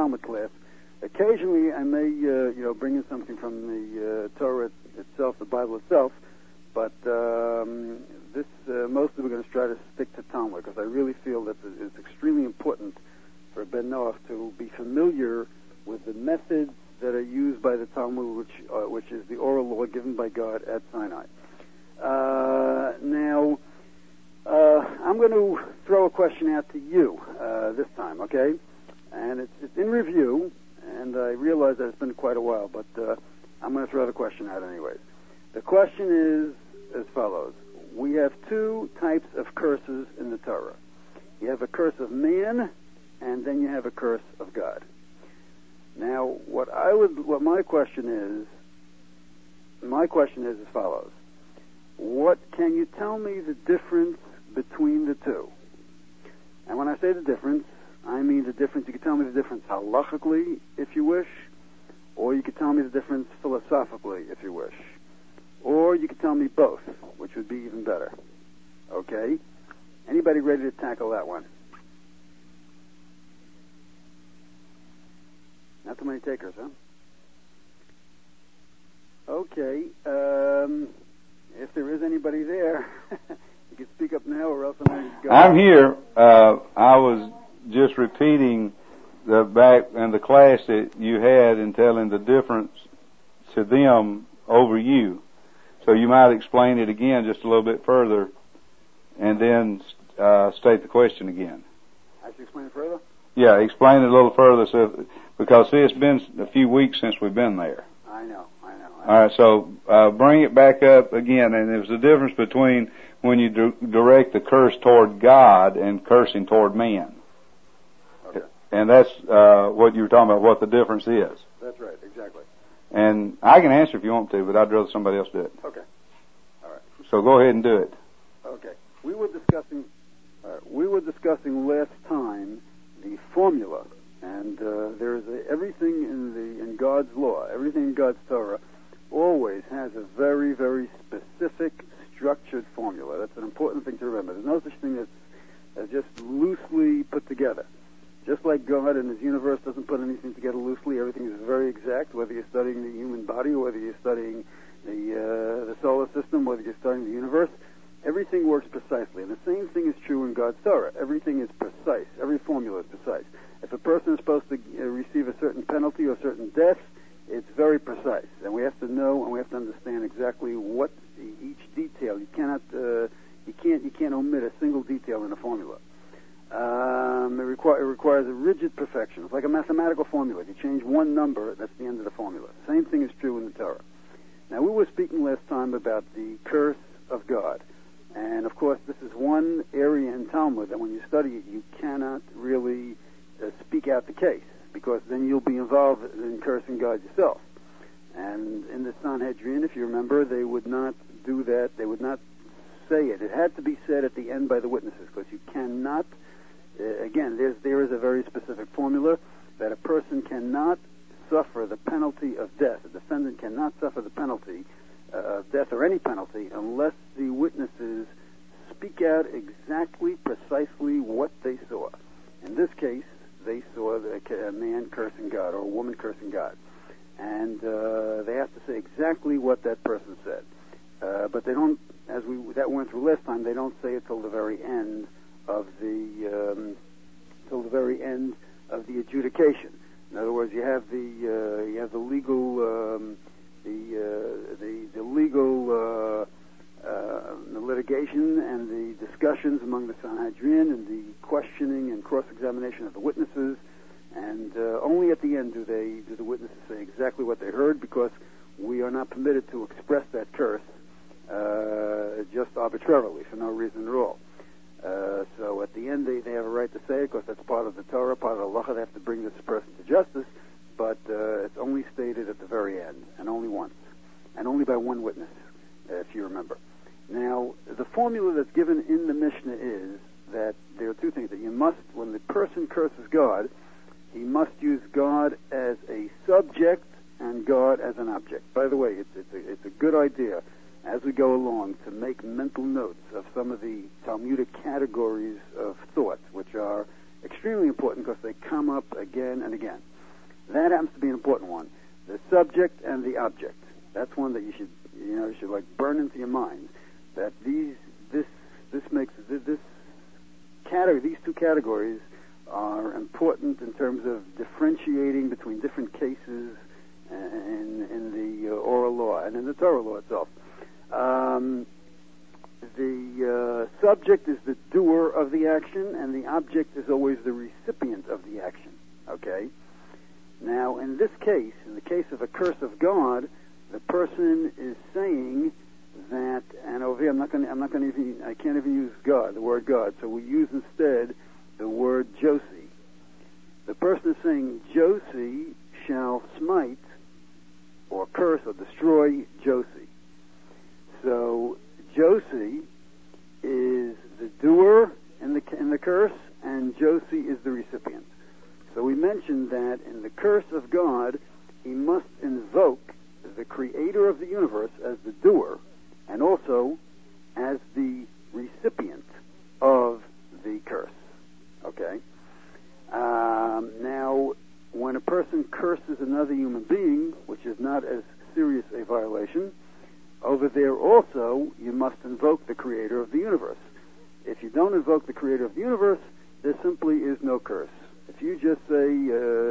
Talmud class. Occasionally, I may, bring in something from the Torah itself, the Bible itself, but mostly we're going to try to stick to Talmud, because I really feel that it's extremely important for Ben Noach to be familiar with the methods that are used by the Talmud, which is the oral law given by God at Sinai. Now, I'm going to throw a question out to you this time, okay? And it's in review, and I realize that it's been quite a while, but I'm going to throw the question out anyways. The question is as follows. We have two types of curses in the Torah. You have a curse of man, and then you have a curse of God. Now, my question is as follows. Can you tell me the difference between the two? And when I say the difference, I mean the difference. You can tell me the difference halachically, if you wish, or you can tell me the difference philosophically, if you wish, or you can tell me both, which would be even better. Okay? Anybody ready to tackle that one? Not too many takers, huh? Okay. If there is anybody there, you can speak up now, or else I'm going to go. I'm here. I was just repeating back in the class that you had in telling the difference to them over you. So you might explain it again just a little bit further, and then state the question again. I should explain it further? Yeah, explain it a little further, because it's been a few weeks since we've been there. I know. All right, so bring it back up again, and there's a difference between when you direct the curse toward God and cursing toward man. Okay. And that's what you were talking about, what the difference is. That's right, exactly. And I can answer if you want to, but I'd rather somebody else do it. Okay. All right. So go ahead and do it. Okay. We were discussing last time the formula, and there's everything in God's law, everything in God's Torah, always has a very, very specific, structured formula. That's an important thing to remember. There's no such thing as just loosely put together. Just like God in His universe doesn't put anything together loosely, everything is very exact, whether you're studying the human body or whether you're studying the solar system, whether you're studying the universe. Everything works precisely. And the same thing is true in God's Torah. Everything is precise. Every formula is precise. If a person is supposed to receive a certain penalty or certain death, it's very precise. And we have to know and we have to understand exactly what each detail. You can't omit a single detail in a formula. It requires a rigid perfection. It's like a mathematical formula. If you change one number, that's the end of the formula. Same thing is true in the Torah. Now, we were speaking last time about the curse of God. And, of course, this is one area in Talmud that when you study it, you cannot really speak out the case, because then you'll be involved in cursing God yourself. And in the Sanhedrin, if you remember, they would not do that. They would not say it. It had to be said at the end by the witnesses, because you cannot, again, there is a very specific formula that a person cannot suffer the penalty of death. A defendant cannot suffer the penalty of death or any penalty unless the witnesses speak out exactly, precisely what they saw. In this case, they saw a man cursing God or a woman cursing God. And they have to say exactly what that person said. But they don't, that went through last time, they don't say it till the very end of the adjudication. In other words, you have the legal the litigation and the discussions among the Sanhedrin and the questioning and cross-examination of the witnesses, and only at the end do the witnesses say exactly what they heard, because we are not permitted to express that curse just arbitrarily for no reason at all. So at the end they have a right to say it, because that's part of the Torah, part of the halacha. They have to bring this person to justice, but it's only stated at the very end, and only once, and only by one witness, if you remember. Now, the formula that's given in the Mishnah is that there are two things. That you must, when the person curses God, he must use God as a subject and God as an object. By the way, it's a good idea as we go along to make mental notes of some of the Talmudic categories of thought, which are extremely important because they come up again and again. That happens to be an important one. The subject and the object. That's one that you should like burn into your mind. That these two categories are important in terms of differentiating between different cases in the oral law and in the Torah law itself. The subject is the doer of the action, and the object is always the recipient of the action. Okay? Now, in this case, in the case of a curse of God, the person is saying that, and over here I can't even use God, the word God, so we use instead the word Josie. The person is saying, Josie shall smite, or curse, or destroy Josie. So, Josie is the doer in the curse, and Josie is the recipient. So we mentioned that in the curse of God, he must invoke the creator of the universe as the doer, and also as the recipient of the curse. Okay? Now, when a person curses another human being, which is not as serious a violation, over there also you must invoke the creator of the universe. If you don't invoke the creator of the universe, there simply is no curse. If you just say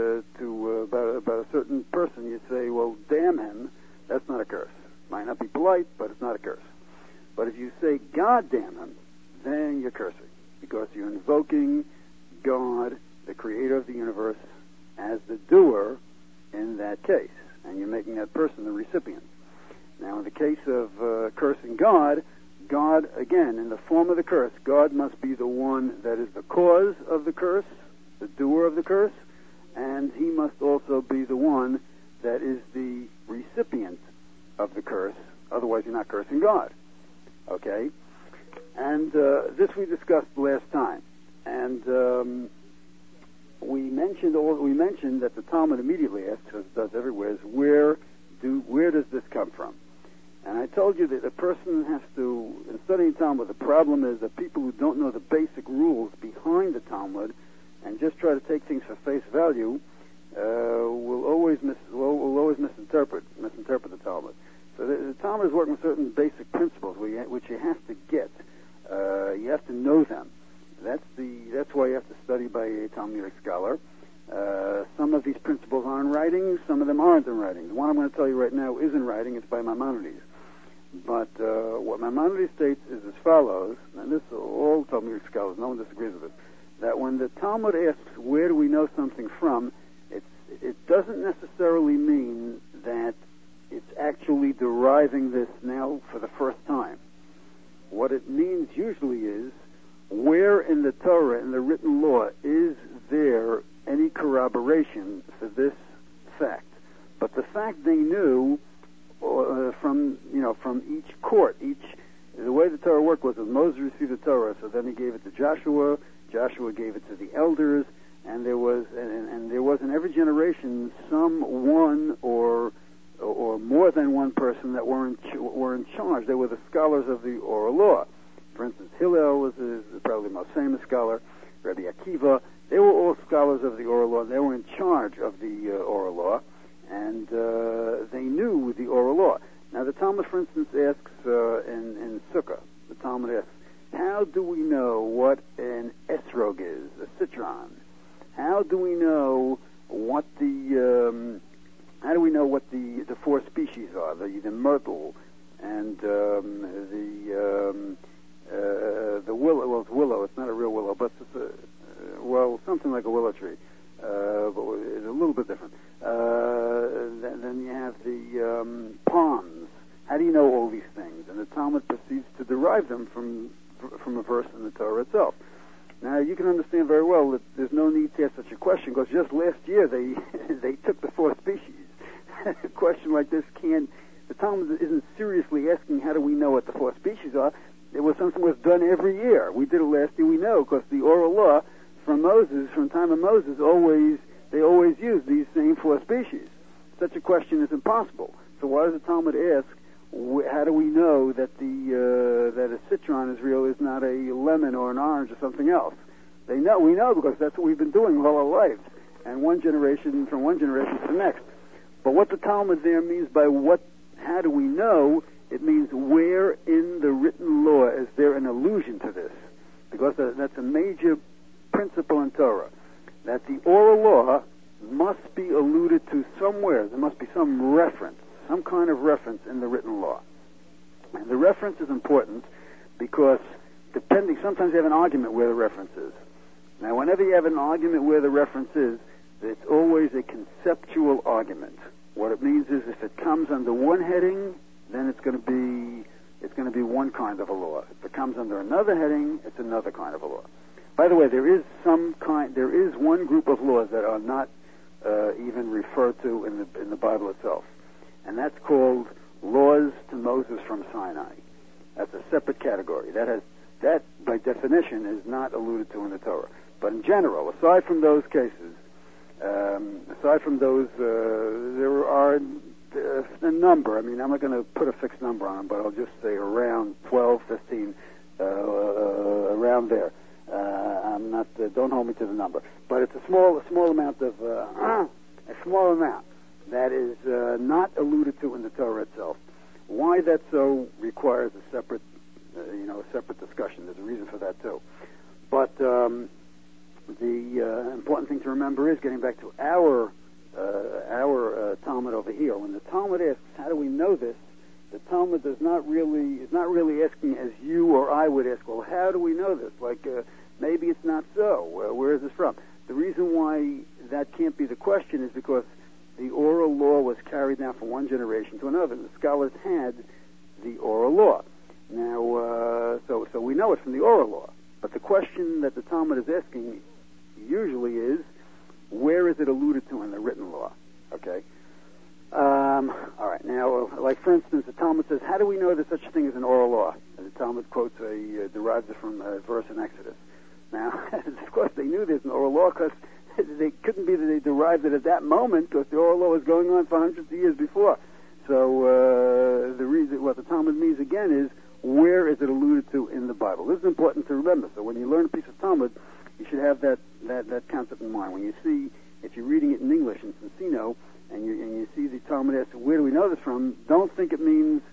about a certain person, you say, well, damn him, that's not a curse. Might not be polite, but it's not a curse. But if you say, God damn him, then you're cursing, because you're invoking God, the creator of the universe, as the doer in that case, and you're making that person the recipient. Now, in the case of cursing God, again, in the form of the curse, God must be the one that is the cause of the curse, the doer of the curse, and he must also be the one that is the recipient of the curse. Otherwise, you're not cursing God. Okay? And this we discussed last time. And we mentioned that the Talmud immediately asks, as it does everywhere, is where does this come from? And I told you that a person has to, in studying Talmud, the problem is that people who don't know the basic rules behind the Talmud and just try to take things for face value will always misinterpret the Talmud. So the Talmud is working with certain basic principles which you have to get. You have to know them. That's why you have to study by a Talmudic scholar. Some of these principles are in writing, some of them aren't in writing. The one I'm going to tell you right now is in writing. It's by Maimonides. But what Maimonides states is as follows, and this all Talmudic scholars, no one disagrees with it, that when the Talmud asks, where do we know something from, it doesn't necessarily mean that it's actually deriving this now for the first time. What it means usually is, where in the Torah, in the written law, is there any corroboration for this fact? But the fact they knew from each court, the way the Torah worked was that Moses received the Torah, so then he gave it to Joshua. Joshua gave it to the elders, and there was in every generation one or more than one person that were in charge. They were the scholars of the oral law. For instance, Hillel is probably the most famous scholar. Rabbi Akiva. They were all scholars of the oral law. They were in charge of the oral law, and they knew the oral law. Now, the Talmud, for instance, asks in Sukkah, the Talmud asks, how do we know what an esrog is, a citron? How do we know what the four species are, the myrtle and the willow? Well, it's willow. It's not a real willow, but it's something like a willow tree, but it's a little bit different. Then you have the palms. How do you know all these things? And the Talmud proceeds to derive them from a verse in the Torah itself. Now, you can understand very well that there's no need to ask such a question, because just last year they took the four species. A question like this the Talmud isn't seriously asking how do we know what the four species are. It was something that was done every year. We did it last year, we know, because the oral law from the time of Moses, they always used these same four species. Such a question is impossible. So why does the Talmud ask, how do we know that that a citron is not a lemon or an orange or something else? We know because that's what we've been doing all our lives. and from one generation to the next. But what the Talmud there means by how do we know? It means where in the written law is there an allusion to this? Because that's a major principle in Torah, that the oral law must be alluded to somewhere. There must be some reference, some kind of reference in the written law. And the reference is important because sometimes you have an argument where the reference is. Now, whenever you have an argument where the reference is, it's always a conceptual argument. What it means is if it comes under one heading, then it's going to be one kind of a law. If it comes under another heading, it's another kind of a law. By the way, there is one group of laws that are not even referred to in the Bible itself, and that's called laws to Moses from Sinai. That's a separate category. That by definition is not alluded to in the Torah. But in general, aside from those cases, there are a number. I mean, I'm not going to put a fixed number on them, but I'll just say around 12, 15, around there. I'm not. Don't hold me to the number, but it's a small amount that is not alluded to in the Torah itself. Why that's so requires a separate discussion. There's a reason for that too. But the important thing to remember is getting back to our Talmud over here. When the Talmud asks, "How do we know this?" the Talmud is not really asking as you or I would ask. Well, how do we know this? Like maybe it's not so. Where is this from? The reason why that can't be the question is because the oral law was carried now from one generation to another. The scholars had the oral law. Now, so we know it from the oral law. But the question that the Talmud is asking usually is, where is it alluded to in the written law? Okay. All right. Now, like for instance, the Talmud says, "How do we know there's such a thing as an oral law?" And the Talmud quotes derives it from a verse in Exodus. Now, of course, they knew there's an oral law because they couldn't be that they derived it at that moment because the oral law was going on for hundreds of years before. So the reason, what the Talmud means again is, where is it alluded to in the Bible? This is important to remember. So when you learn a piece of Talmud, you should have that concept in mind. When you see, if you're reading it in English in Cincino, and you see the Talmud asks, "Where do we know this from?" Don't think it means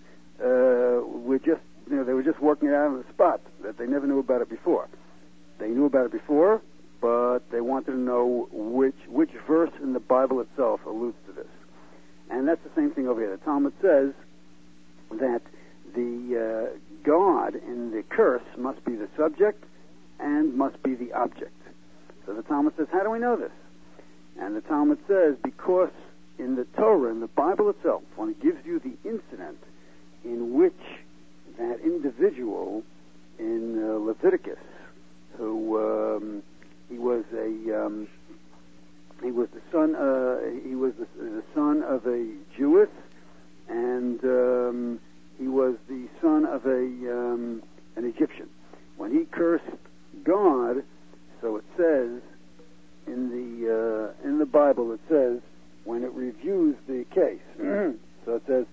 they were just working it out on the spot, that they never knew about it before. They knew about it before, but they wanted to know which verse in the Bible itself alludes to this. And that's the same thing over here. The Talmud says that the God in the curse must be the subject and must be the object. So the Talmud says, how do we know this? And the Talmud says, because in the Torah, in the Bible itself, when it gives you the incident in which that individual in Leviticus, who he was the son of a Jewess, and he was the son of an Egyptian. When he cursed God, so it says in the Bible, it says when it reviews the case. So it says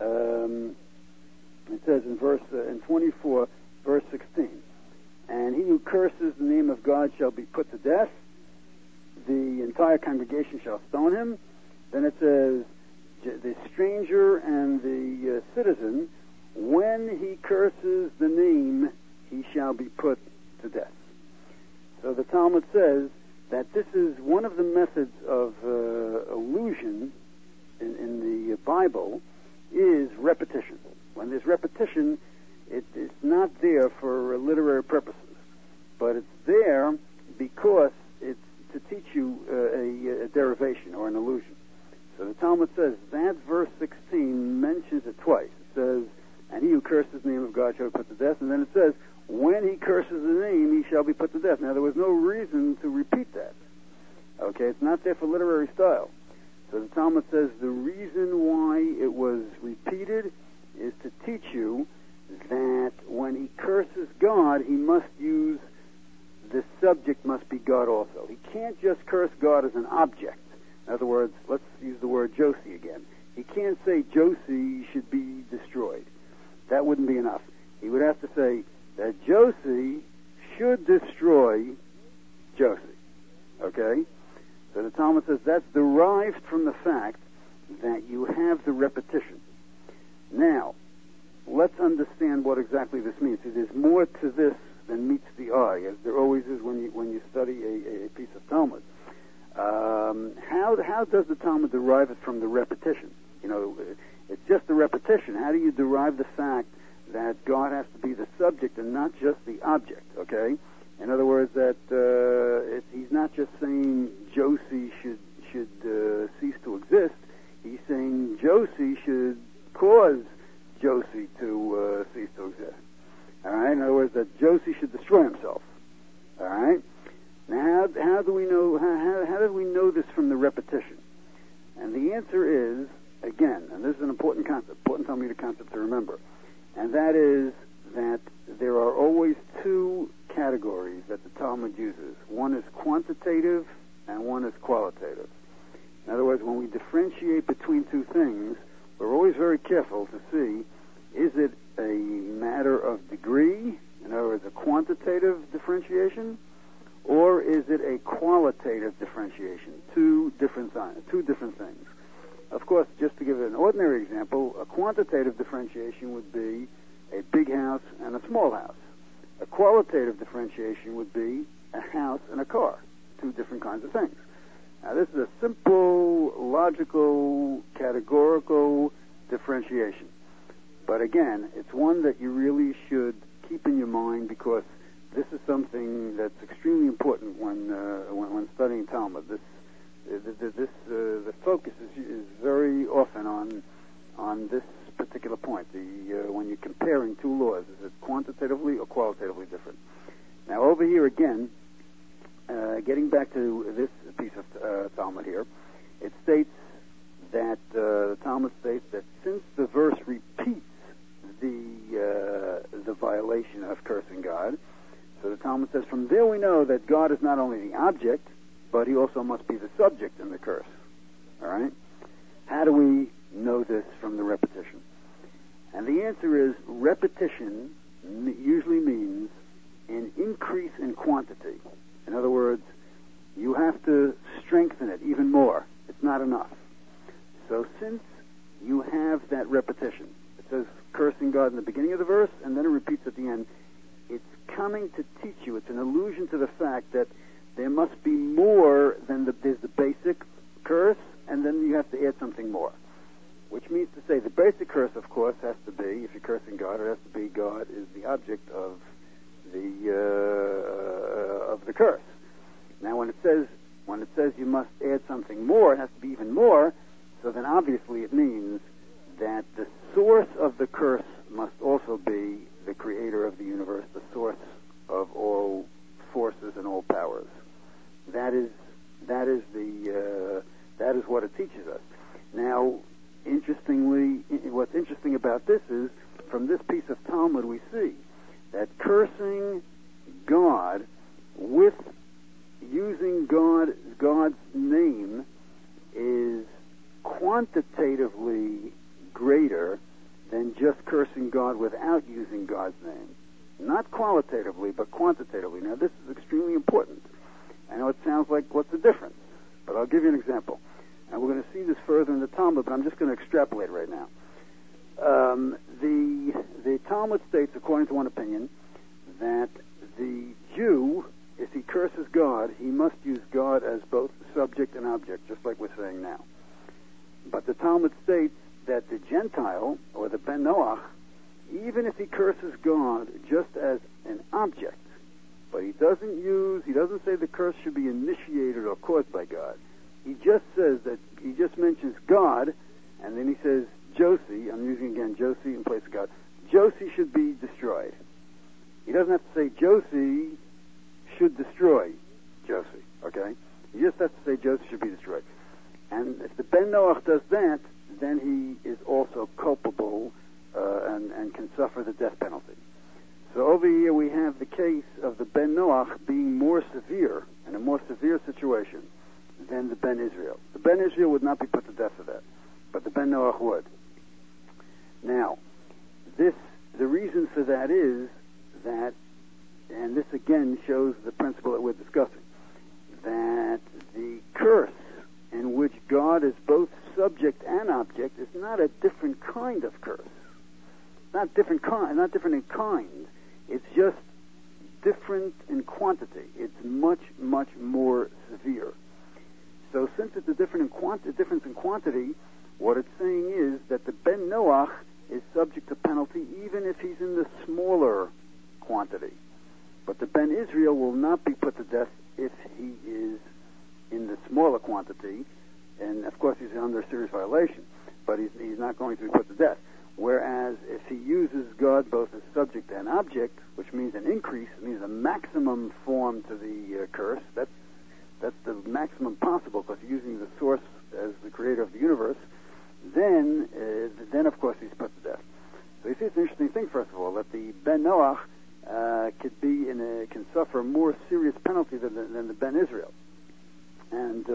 in 24, verse 16, and he who curses the name of God shall be put to death. The entire congregation shall stone him. Then it says, the stranger and the citizen, when he curses the name, he shall be put to death. So the Talmud says that this is one of the methods of allusion in the Bible is repetition. When there's repetition, it's not there for literary purposes, but it's there because it's to teach you a derivation or an allusion. So the Talmud says that verse 16 mentions it twice. It says, and he who curses the name of God shall be put to death. And then it says, when he curses the name, he shall be put to death. Now, there was no reason to repeat that. Okay, it's not there for literary style. So the Talmud says the reason why it was repeated is to teach you that when he curses God, he must use, the subject must be God also. He can't just curse God as an object. In other words, let's use the word Josie again. He can't say Josie should be destroyed. That wouldn't be enough. He would have to say that Josie should destroy Josie. Okay? So the Talmud says that's derived from the fact that you have the repetition. Now, let's understand what exactly this means. There's more to this than meets the eye, as there always is when you study a piece of Talmud. How does the Talmud derive it from the repetition? You know, it's just the repetition. How do you derive the fact that God has to be the subject and not just the object? Okay, in other words, that he's not just saying Josie should cease to exist. He's saying Josie should cause Josie to cease to exist. All right. In other words, that Josie should destroy himself. All right. Now, how do we know? How do we know this from the repetition? And the answer is, again, and this is an important concept, important Talmudic concept to remember, and that is that there are always two categories that the Talmud uses. One is quantitative, and one is qualitative. In other words, when we differentiate between two things, we're always very careful to see, is it a matter of degree, in other words, a quantitative differentiation, or is it a qualitative differentiation? Two different things. Of course, just to give an ordinary example, a quantitative differentiation would be a big house and a small house. A qualitative differentiation would be a house and a car. Two different kinds of things. Now, this is a simple, logical, categorical differentiation. But again, it's one that you really should keep in your mind, because this is something that's extremely important when studying Talmud. The focus is very often on this particular point. When you're comparing two laws, is it quantitatively or qualitatively different? Now, over here again, getting back to this piece of Talmud here, it states that the Talmud states that since the verse repeats the violation of cursing God, so the Talmud says, from there we know that God is not only the object, but he also must be the subject in the curse. All right? How do we know this from the repetition? And the answer is, repetition usually means an increase in quantity. In other words, you have to strengthen it even more. It's not enough. So since you have that repetition, it says cursing God in the beginning of the verse, and then it repeats at the end, it's coming to teach you, it's an allusion to the fact that there must be more than there's the basic curse, and then you have to add something more. Which means to say the basic curse, of course, has to be, if you're cursing God, it has to be God is the object of the curse. Now, when it says you must add something more, it has to be even more. So then, obviously, it means that the source of the curse must also be the creator of the universe, the source of all forces and all powers. That is what it teaches us. Now, interestingly, what's interesting about this is, from this piece of Talmud, we see that cursing God with using God's name is quantitatively greater than just cursing God without using God's name. Not qualitatively, but quantitatively. Now, this is extremely important. I know it sounds like, what's the difference? But I'll give you an example. And we're going to see this further in the Talmud, but I'm just going to extrapolate right now. The Talmud states, according to one opinion, that the Jew, if he curses God, he must use God as both subject and object, just like we're saying now. But the Talmud states that the Gentile, or the Ben Noach, even if he curses God just as an object, but he doesn't say the curse should be initiated or caused by God. He just says that, he just mentions God, and then he says Josie, I'm using again Josie in place of God, Josie should be destroyed. He doesn't have to say Josie should destroy Josie, okay? He just has to say Josie should be destroyed. And if the Ben Noach does that, then he is also culpable and can suffer the death penalty. So over here we have the case of the Ben Noach being more severe, in a more severe situation, than the Ben Israel. The Ben Israel would not be put to death for that, but the Ben Noach would. Now, the reason for that is that, and this again shows the principle that we're discussing, that the curse in which God is both subject and object is not a different kind of curse. Not different in kind. It's just different in quantity. It's much, much more severe. So since it's a difference in quantity, what it's saying is that the Ben Noach is subject to penalty even if he's in the smaller quantity. But the Ben Israel will not be put to death if he is in the smaller quantity. And of course he's under serious violation, but he's not going to be put to death. Whereas if he uses God both as subject and object, which means an increase, it means a maximum form to the curse, that's the maximum possible because he's using the source as the creator of the universe, then of course he's put to death. So you see, it's an interesting thing, first of all, that the Ben Noach can suffer a more serious penalty than the Ben Israel. And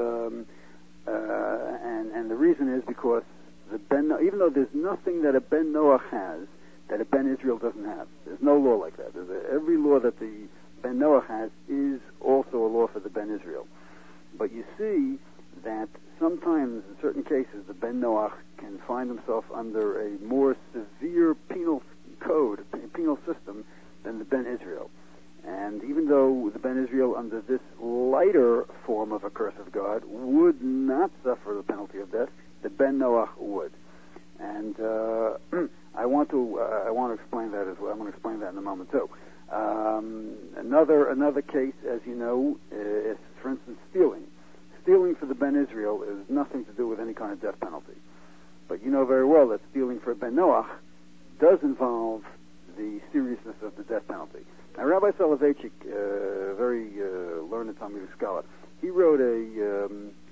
the reason is because even though there's nothing that a Ben Noach has that a Ben Israel doesn't have. There's no law like that. Every law that the Ben Noach has is also a law for the Ben Israel. But you see that sometimes, in certain cases, the Ben Noach can find himself under a more severe penal code, penal system, than the Ben Israel. And even though the Ben Israel, under this lighter form of a curse of God, would not suffer the penalty of death, the Ben Noach would. And I want to explain that as well. I'm going to explain that in a moment too. Another case, as you know, is, for instance, stealing. Stealing for the Ben Israel is nothing to do with any kind of death penalty. But you know very well that stealing for Ben Noach does involve the seriousness of the death penalty. Now, Rabbi Soloveitchik, very learned Talmudic scholar, he wrote a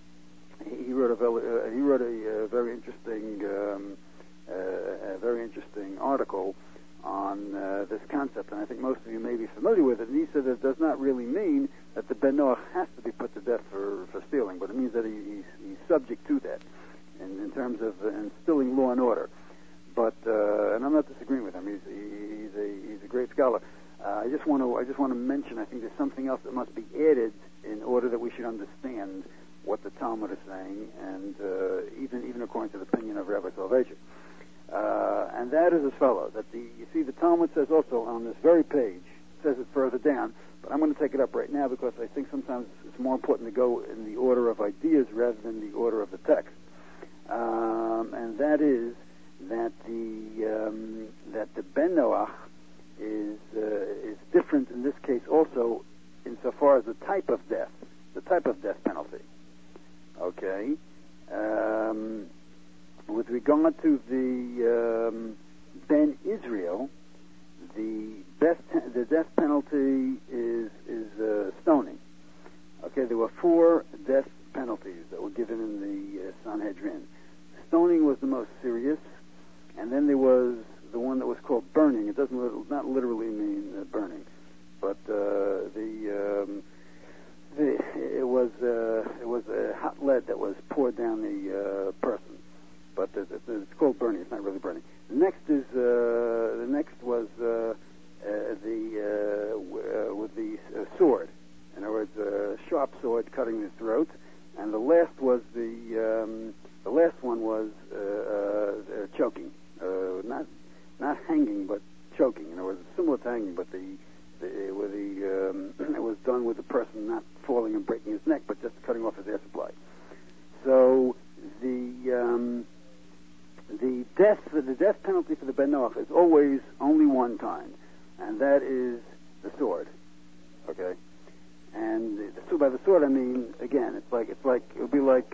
very interesting article on this concept, and I think most of you may be familiar with it. And he said that it does not really mean that the Ben Noach has to be put to death for stealing, but it means that he's subject to that in terms of instilling law and order. But and I'm not disagreeing with him. He's a great scholar. I just want to mention, I think there's something else that must be added in order that we should understand what the Talmud is saying, and even according to the opinion of Rabbi Soloveitchik. And that is as follows: that you see, the Talmud says also on this very page, says it further down, but I'm going to take it up right now because I think sometimes it's more important to go in the order of ideas rather than the order of the text. And that is that the Ben Noach is different in this case also insofar as the type of death penalty. Okay. With regard to the Ben Israel, the death penalty is stoning. Okay, there were 4 death penalties that were given in the Sanhedrin. Stoning was the most serious, and then there was the one that was called burning. It doesn't not literally mean burning, but it was a hot lead that was poured down the person. But it's called burning. It's not really burning. The next was with the sword. In other words, a sharp sword cutting the throat. And the last one was choking. Not hanging, but choking. In other words, similar to hanging, but it was done with the person not falling and breaking his neck, but just cutting off his air supply. So the death penalty for the Ben Noach is always only one kind, and that is the sword. Okay, and by the sword I mean, again, it would be like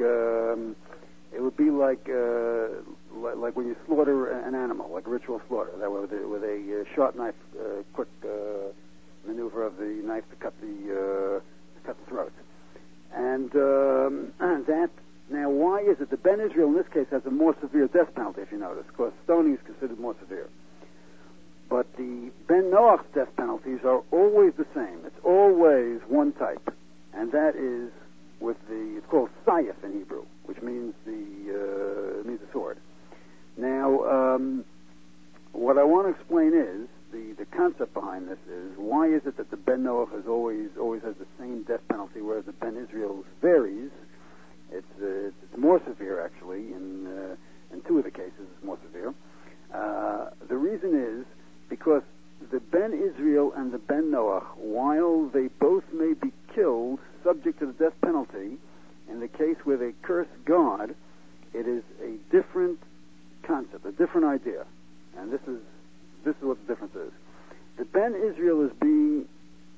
when you slaughter an animal, like a ritual slaughter, that way with a sharp knife, quick maneuver of the knife to cut the throat, and that. Now, why is it the Ben Israel in this case has a more severe death penalty, if you notice, because stoning is considered more severe. But the Ben Noach's death penalties are always the same. It's always one type, and that is it's called sayef in Hebrew, which means the sword. Now, what I want to explain is the concept behind this is, why is it that the Ben Noach always has the same death penalty, whereas the Ben Israel varies? It's more severe, actually. In two of the cases, it's more severe. The reason is because the Ben Israel and the Ben Noach, while they both may be killed subject to the death penalty, in the case where they curse God, it is a different concept, a different idea. And this is what the difference is. The Ben Israel is being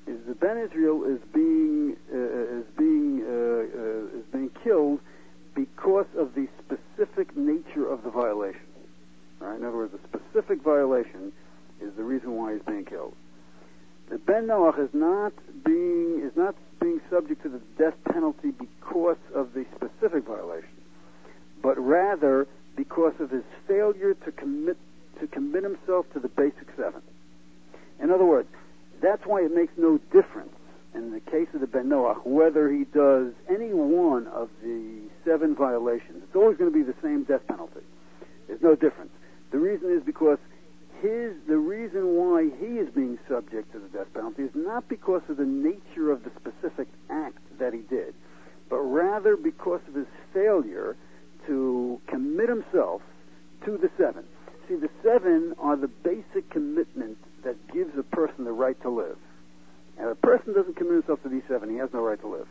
killed because of the specific nature of the violation. Right? In other words, the specific violation is the reason why he's being killed. The Ben Noach is not being subject to the death penalty because of the specific violation, but rather because of his failure to commit himself to the basic seven. In other words, that's why it makes no difference in the case of the Ben Noach whether he does any one of the seven violations. It's always going to be the same death penalty. There's no difference. The reason is because the reason why he is being subject to the death penalty is not because of the nature of the specific act that he did, but rather because of his failure to commit himself to the seven. See, the seven are the basic commitment that gives a person the right to live. And if a person doesn't commit himself to these seven, he has no right to live.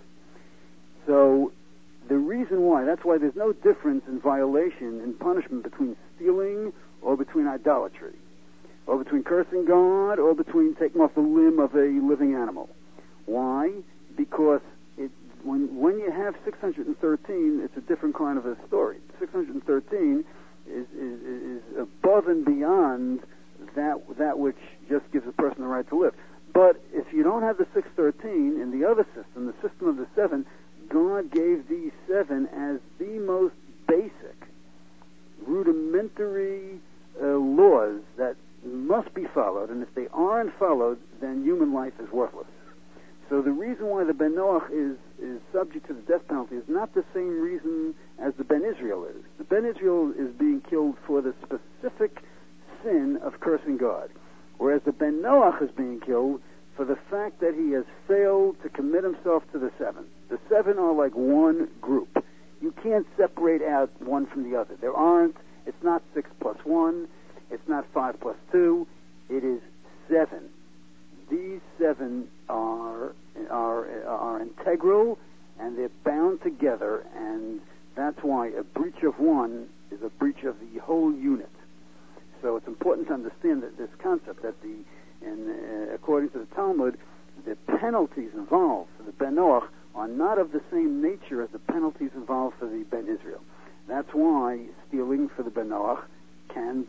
So the reason why, that's why there's no difference in violation, in punishment between stealing or between idolatry, or between cursing God or between taking off the limb of a living animal. Why? Because when you have 613, it's a different kind of a story. 613 is above and beyond that which just gives a person the right to live. But if you don't have the 613 in the other system, the system of the seven, God gave these seven as the most basic, rudimentary laws that must be followed, and if they aren't followed, then human life is worthless. So the reason why the Ben Noach is subject to the death penalty is not the same reason as the Ben Israel is. The Ben Israel is being killed for the specific sin of cursing God, whereas the Ben Noach is being killed for the fact that he has failed to commit himself to the seven. The seven are like one group. You can't separate out one from the other. It's not 6 plus 1, it's not 5 plus 2, it is 7. These seven are integral, and they're bound together, and that's why a breach of one is a breach of the whole unit. So it's important to understand that this concept that according to the Talmud, the penalties involved for the Ben Noach are not of the same nature as the penalties involved for the Ben Israel. That's why stealing for the Ben Noach can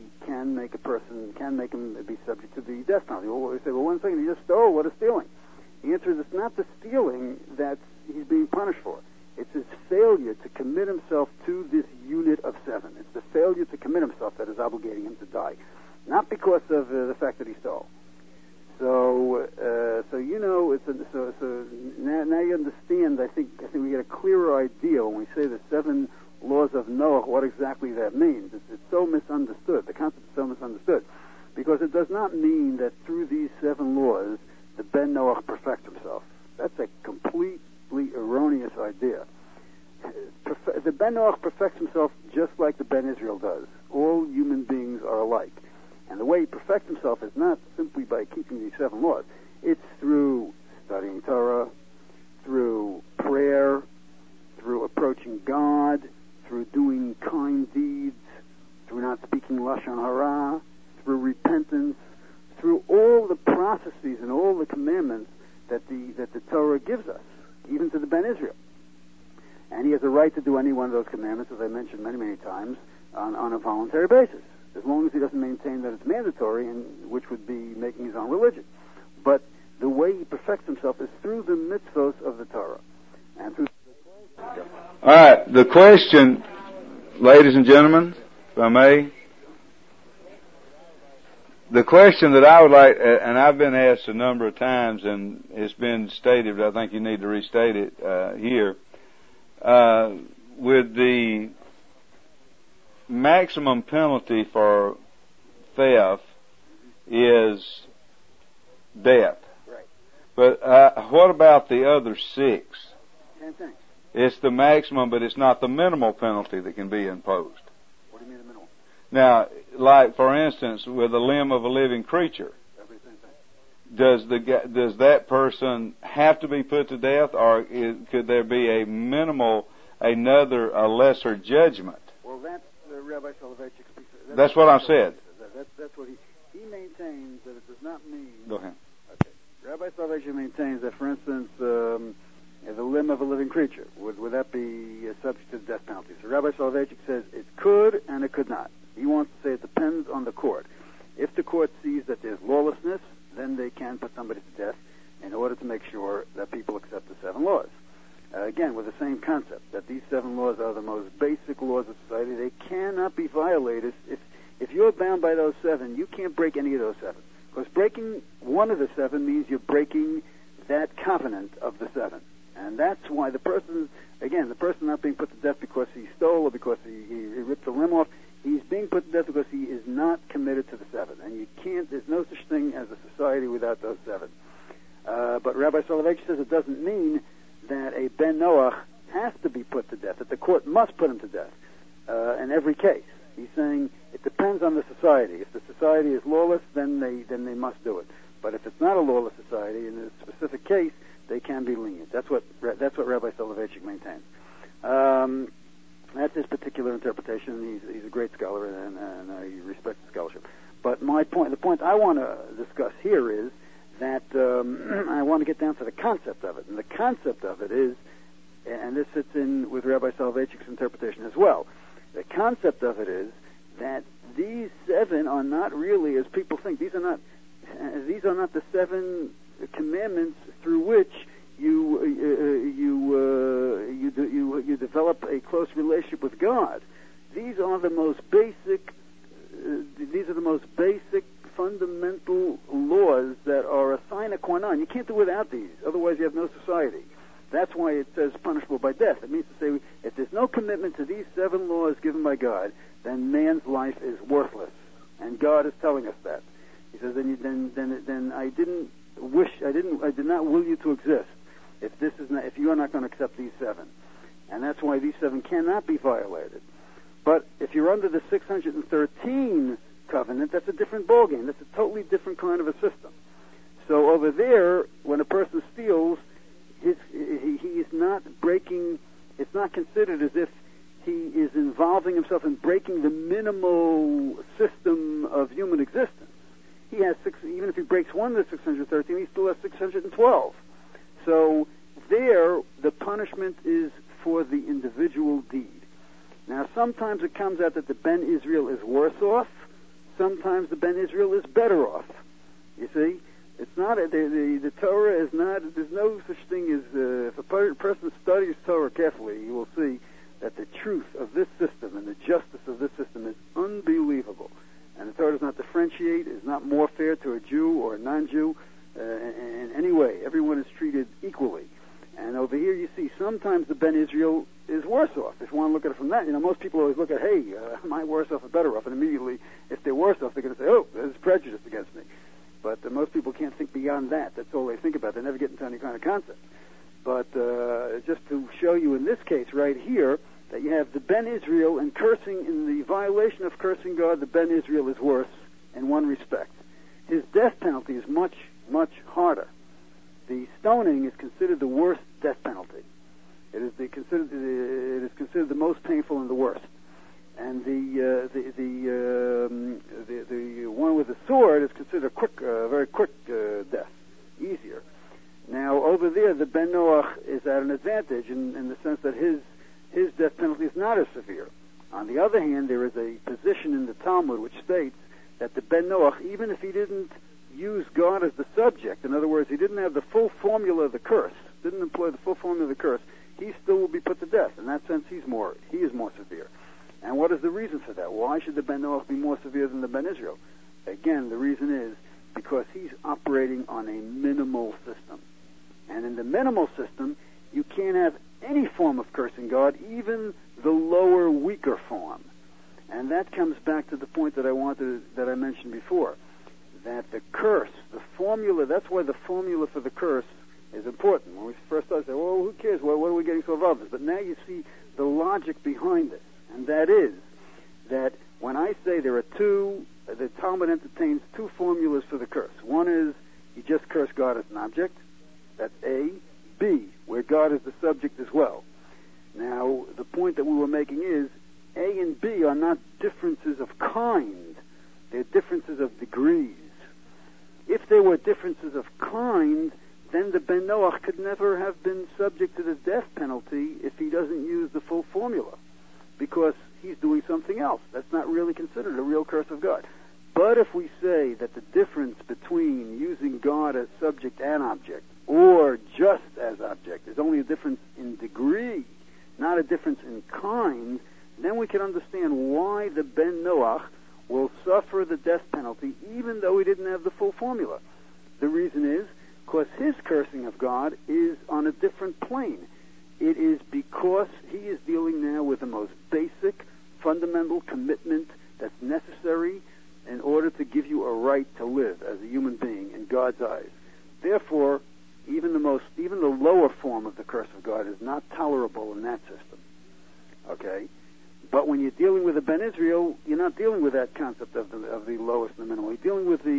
make him be subject to the death penalty. Well, we say, well, one second, he just stole. What is stealing? The answer is it's not the stealing that he's being punished for. It's his failure to commit himself to this unit of seven. It's the failure to commit himself that is obligating him to die, not because of the fact that he stole. So now you understand. I think we get a clearer idea when we say the seven laws of Noah, what exactly that means. It's so misunderstood. The concept is so misunderstood because it does not mean that through these seven laws the Ben Noach perfects himself. That's a completely erroneous idea. The Ben Noach perfects himself just like the Ben Israel does. All human beings are alike. And the way he perfects himself is not simply by keeping these seven laws. It's through studying Torah, through prayer, through approaching God, through doing kind deeds, through not speaking Lashon Hara, through repentance, through all the processes and all the commandments that the Torah gives us, even to the Ben Israel. And he has a right to do any one of those commandments, as I mentioned many, many times, on a voluntary basis, as long as he doesn't maintain that it's mandatory, and which would be making his own religion. But the way he perfects himself is through the mitzvos of the Torah. And through All right, the question, ladies and gentlemen, if I may, the question that I would like, and I've been asked a number of times, and it's been stated, but I think you need to restate it here, with the maximum penalty for theft is death. Right. But what about the other 6? Same thing. It's the maximum, but it's not the minimal penalty that can be imposed. What do you mean the minimal? Now, like for instance, with a limb of a living creature, does that person have to be put to death, or could there be a lesser judgment? Well, that's Rabbi Soloveitchik speaks. That's what I said. That's what he maintains, that it does not mean. Go ahead. Okay. Rabbi Soloveitchik maintains that, for instance, the limb of a living creature would that be subject to the death penalty? So Rabbi Soloveitchik says it could and it could not. He wants to say it depends on the court. If the court sees that there's lawlessness, then they can put somebody to death in order to make sure that people accept the 7 laws. Again, with the same concept, that these 7 laws are the most basic laws of society. They cannot be violated. If you're bound by those 7, you can't break any of those 7. Because breaking one of the 7 means you're breaking that covenant of the 7. And that's why the person not being put to death because he stole or because he ripped the limb off, he's being put to death because he is not committed to the 7. And there's no such thing as a society without those 7. But Rabbi Soloveitchik says it doesn't mean that a Ben Noach has to be put to death, that the court must put him to death in every case. He's saying it depends on the society. If the society is lawless, then they must do it. But if it's not a lawless society, in a specific case, they can be lenient. That's what Rabbi Soloveitchik maintains. That's his particular interpretation. He's a great scholar, and I respect his scholarship. But the point I want to discuss here is that I want to get down to the concept of it. And the concept of it is, and this fits in with Rabbi Soloveitchik's interpretation as well, the concept of it is that these 7 are not really, as people think, these are not the 7 commandments through which you develop a close relationship with God. These are the most basic. These are the most basic fundamental laws that are a sine qua non. You can't do without these. Otherwise, you have no society. That's why it says punishable by death. It means to say if there's no commitment to these 7 laws given by God, then man's life is worthless, and God is telling us that. He says, then I did not will you to exist if you are not going to accept these 7, and that's why these 7 cannot be violated. But if you're under the 613 covenant, that's a different ballgame. That's a totally different kind of a system. So over there, when a person steals, he is not breaking. It's not considered as if he is involving himself in breaking the minimal system of human existence. He has even if he breaks one of the 613, he still has 612. So there, the punishment is for the individual deed. Now, sometimes it comes out that the Ben Israel is worse off. Sometimes the Ben Israel is better off. You see, it's not the Torah is not. There's no such thing as if a person studies Torah carefully, you will see that the truth of this system and the justice of this system is unbelievable. And the Torah does not differentiate, is not more fair to a Jew or a non-Jew in any way. Everyone is treated equally. And over here you see sometimes the Ben Israel is worse off. If you want to look at it from that, most people always look at, hey, am I worse off or better off? And immediately, if they're worse off, they're going to say, oh, there's prejudice against me. But most people can't think beyond that. That's all they think about. They never get into any kind of concept. But just to show you in this case right here, that you have the Ben Israel and cursing, in the violation of cursing God, the Ben Israel is worse in one respect. His death penalty is much, much harder. The stoning is considered the worst death penalty. It is considered the most painful and the worst. And the one with the sword is considered a quick, very quick death, easier. Now over there, the Ben Noach is at an advantage in the sense that his death penalty is not as severe. On the other hand, there is a position in the Talmud which states that the Ben Noach, even if he didn't use God as the subject, in other words, he didn't have the full formula of the curse, didn't employ the full formula of the curse, he still will be put to death. In that sense, he is more severe. And what is the reason for that? Why should the Ben Noach be more severe than the Ben Israel? Again, the reason is because he's operating on a minimal system. And in the minimal system, you can't have any form of cursing God, even the lower, weaker form. And that comes back to the point that I mentioned before. that the curse, the formula, that's why the formula for the curse is important. When we first started, say, well, who cares? What are we getting so involved in? But now you see the logic behind this, and that is that when I say there are two, the Talmud entertains two formulas for the curse. One is you just curse God as an object. That's A. B, where God is the subject as well. Now, the point that we were making is A and B are not differences of kind. They're differences of degrees. If there were differences of kind, then the Ben Noach could never have been subject to the death penalty if he doesn't use the full formula, because he's doing something else. That's not really considered a real curse of God. But if we say that the difference between using God as subject and object, or just as object, is only a difference in degree, not a difference in kind, then we can understand why the Ben Noach will suffer the death penalty even though he didn't have the full formula. The reason is because his cursing of God is on a different plane. It is because he is dealing now with the most basic, fundamental commitment that's necessary in order to give you a right to live as a human being in God's eyes. Therefore, even the lower form of the curse of God is not tolerable in that system. Okay? But when you're dealing with a Ben Israel, you're not dealing with that concept of the lowest and the minimal. You're dealing with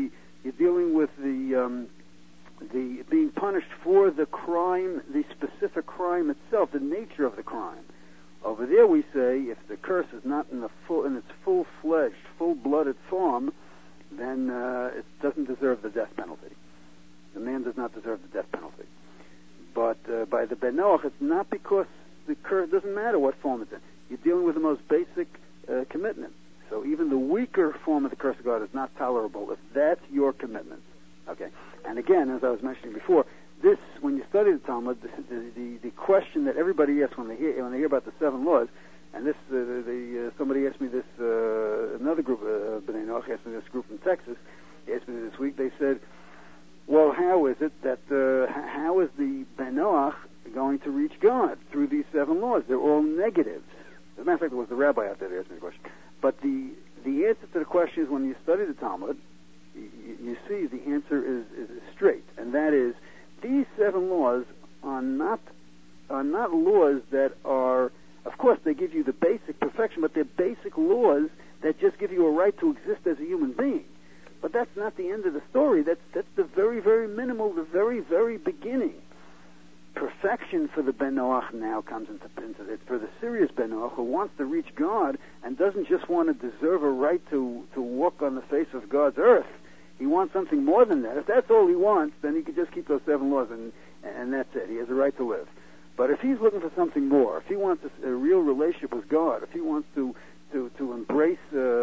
the being punished for the crime, the specific crime itself, the nature of the crime. Over there, we say if the curse is not in its full-fledged, full-blooded form, then it doesn't deserve the death penalty. The man does not deserve the death penalty. But by the Ben Noach, it's not because the curse doesn't matter what form it's in. You're dealing with the most basic commitment. So even the weaker form of the curse of God is not tolerable if that's your commitment. Okay. And again, as I was mentioning before, this, when you study the Talmud, the question that everybody asks when they hear about the 7 laws, and this somebody asked me this, another group, B'nai Noach asked me this group from Texas, asked me this week. They said, well, how is it that how is the Ben Noach going to reach God through these 7 laws? They're all negatives. As a matter of fact, it was the rabbi out there that asked me the question. But the answer to the question is, when you study the Talmud, you see the answer is straight, and that is these 7 laws are not laws that are, of course, they give you the basic perfection, but they're basic laws that just give you a right to exist as a human being. But that's not the end of the story. That's the very, very minimal, the very, very beginning. Perfection for the Ben Noach now comes into it. For the serious Ben Noach who wants to reach God and doesn't just want to deserve a right to walk on the face of God's earth. He wants something more than that. If that's all he wants, then he could just keep those 7 laws and that's it. He has a right to live. But if he's looking for something more, if he wants a real relationship with God, if he wants to embrace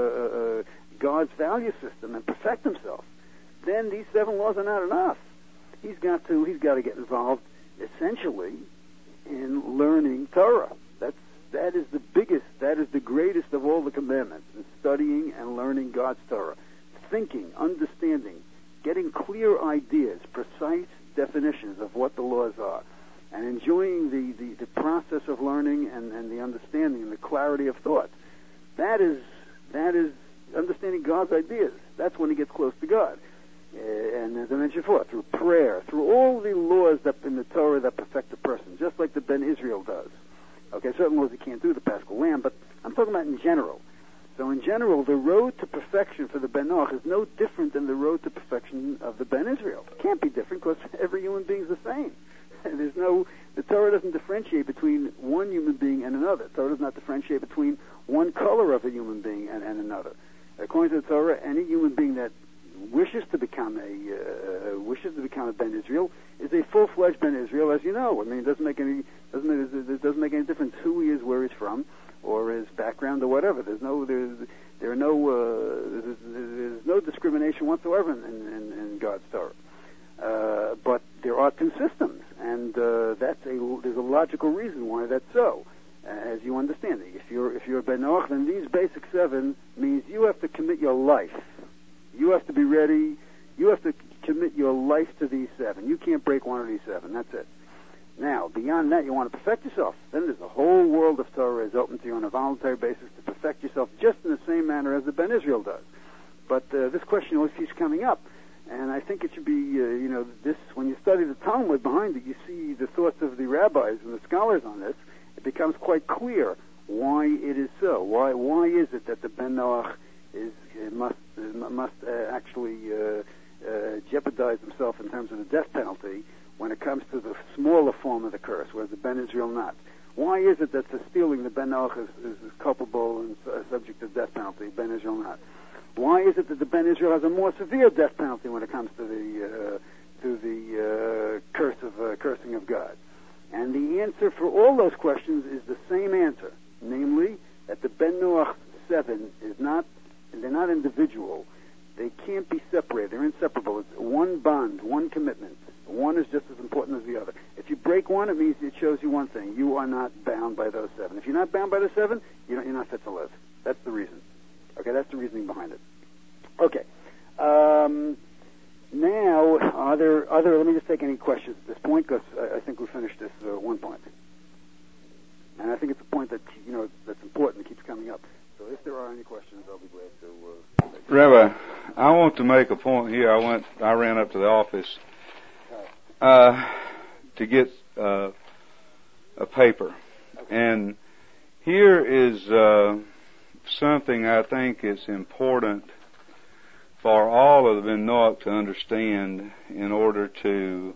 God's value system and perfect himself, then these 7 laws are not enough. He's got to get involved essentially in learning Torah. That is the biggest, that is the greatest of all the commandments, in studying and learning God's Torah. Thinking, understanding, getting clear ideas, precise definitions of what the laws are, and enjoying the process of learning and the understanding and the clarity of thought. That is understanding God's ideas. That's when he gets close to God. And as I mentioned before, through prayer, through all the laws that in the Torah that perfect a person, just like the Ben Israel does. Okay, certain laws he can't do, the Paschal Lamb, but I'm talking about in general. So in general, the road to perfection for the Ben Noach is no different than the road to perfection of the Ben Israel. It can't be different because every human being is the same. The Torah doesn't differentiate between one human being and another. The Torah does not differentiate between one color of a human being and another. According to the Torah, any human being that wishes to become a Ben Israel is a full-fledged Ben Israel, as you know. I mean, it doesn't make any difference who he is, where he's from, or his background, or whatever. There's no discrimination whatsoever in God's Torah. But there are 2 systems, and there's a logical reason why that's so. As you understand it, if you're a Ben Noach, then these basic 7 means you have to commit your life. You have to be ready. You have to commit your life to these 7. You can't break one of these 7. That's it. Now, beyond that, you want to perfect yourself. Then there's a whole world of Torah is open to you on a voluntary basis to perfect yourself just in the same manner as the Ben Israel does. but this question always keeps coming up. And I think it should be, this, when you study the Talmud behind it, you see the thoughts of the rabbis and the scholars on this. It becomes quite clear why it is so. Why is it that the Ben Noach must actually jeopardize himself in terms of the death penalty when it comes to the smaller form of the curse, whereas the Ben Israel not? Why is it that for stealing the Ben Noach is culpable and subject to death penalty, Ben Israel not? Why is it that the Ben Israel has a more severe death penalty when it comes to the cursing of God? And the answer for all those questions is the same answer, namely that the Ben Noach 7 they're not individual. They can't be separated. They're inseparable. It's one bond, one commitment. One is just as important as the other. If you break one, it means it shows you one thing: you are not bound by those 7. If you're not bound by the 7, you're not fit to live. That's the reason. Okay, that's the reasoning behind it. Okay. Now, are there other? Let me just take any questions at this point, because I think we finished this one point, and I think it's a point that that's important. It keeps coming up. So, if there are any questions, I'll be glad to. Rabbi, I want to make a point here. I ran up to the office to get a paper, and here is something I think is important for all of the Ben Noach to understand in order to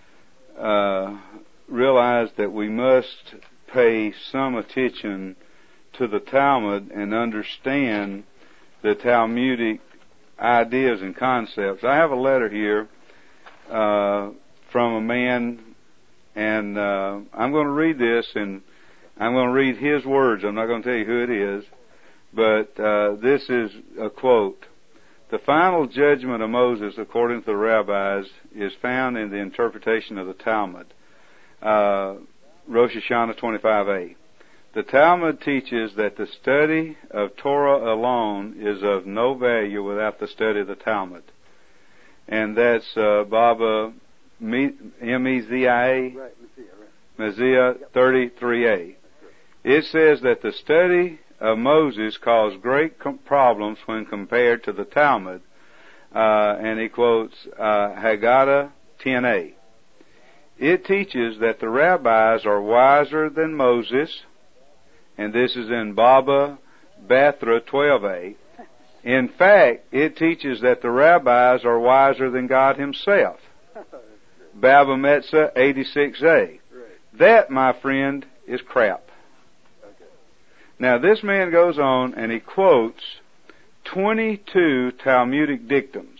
realize that we must pay some attention to the Talmud and understand the Talmudic ideas and concepts. I have a letter here from a man, and I'm going to read this, and I'm going to read his words. I'm not going to tell you who it is, but this is a quote. The final judgment of Moses, according to the rabbis, is found in the interpretation of the Talmud. Rosh Hashanah 25a. The Talmud teaches that the study of Torah alone is of no value without the study of the Talmud. And that's Baba M-E-Z-I-A, Right, Messiah 33a. It says that the study of Moses caused great problems when compared to the Talmud. And he quotes Haggadah 10a. It teaches that the rabbis are wiser than Moses, and this is in Baba Batra 12a. In fact, it teaches that the rabbis are wiser than God himself. Baba Metzah 86a. Right. That, my friend, is crap. Okay. Now, this man goes on and he quotes 22 Talmudic dictums.